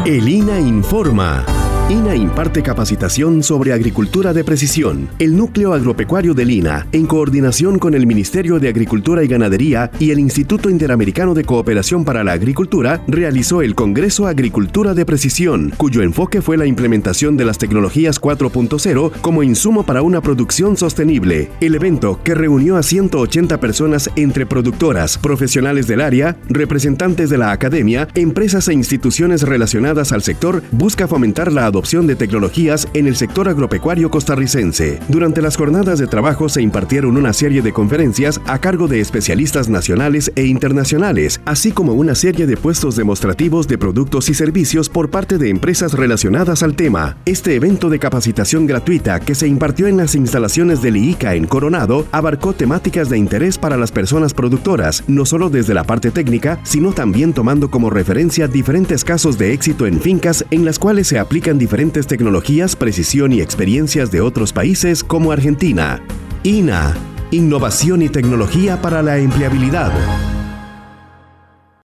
El INA informa. INA imparte capacitación sobre agricultura de precisión. El Núcleo Agropecuario del INA, en coordinación con el Ministerio de Agricultura y Ganadería y el Instituto Interamericano de Cooperación para la Agricultura, realizó el Congreso Agricultura de Precisión, cuyo enfoque fue la implementación de las tecnologías 4.0 como insumo para una producción sostenible. El evento, que reunió a 180 personas entre productoras, profesionales del área, representantes de la academia, empresas e instituciones relacionadas al sector, busca fomentar la adopción de tecnologías en el sector agropecuario costarricense. Durante las jornadas de trabajo se impartieron una serie de conferencias a cargo de especialistas nacionales e internacionales, así como una serie de puestos demostrativos de productos y servicios por parte de empresas relacionadas al tema. Este evento de capacitación gratuita, que se impartió en las instalaciones del IICA en Coronado, abarcó temáticas de interés para las personas productoras, no solo desde la parte técnica, sino también tomando como referencia diferentes casos de éxito en fincas en las cuales se aplican diferentes tecnologías, precisión y experiencias de otros países como Argentina. INA, innovación y tecnología para la empleabilidad.